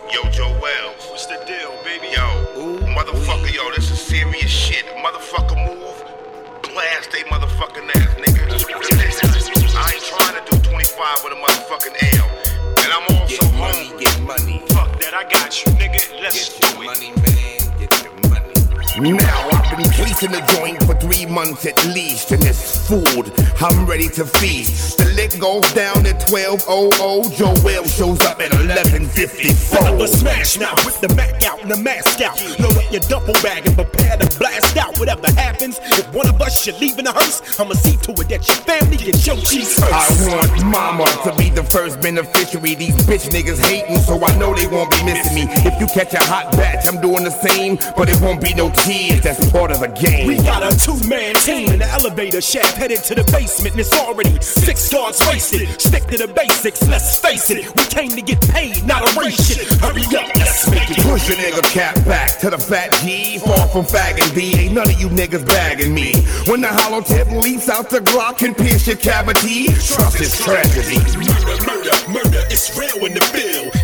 Yo, Joe Wells. What's the deal, baby? Yo, motherfucker, yo, this is serious shit. Motherfucker move, blast they motherfucking ass, nigga. I ain't trying to do 25 with a motherfucking L. And I'm also get home. money, get money. Fuck that, I got you, nigga. Let's Get do your it. money, man. Get your money. Now I've been casing the joint for 3 months at least, and it's food I'm ready to feast. The lick goes down at 12:00. Joel shows up at 11:54. Another smash now with the Mac out and the mask out. Load up your duffel bag and prepare to blast out. Whatever happens, if one of us should leave in a hearse, I'ma see to it that your family gets your cheese first. I want mama to be the first beneficiary. These bitch niggas hating, so I know they won't be missing me. If you catch a hot batch, I'm doing the same, but it won't be no tears. That's part of the game. We got a 2-man team in the elevator shaft headed to the basement, and it's already 6 guards wasted. Stick to the basics, let's face it. We came to get paid, not a race shit. Hurry up, let's make it. Push a nigga cap back to the fat G. Far from fagging B, ain't none of you niggas bagging me. When the hollow tip leaps out the Glock and pierce your cavity, trust is tragedy. Murder, murder, murder, it's real in the field.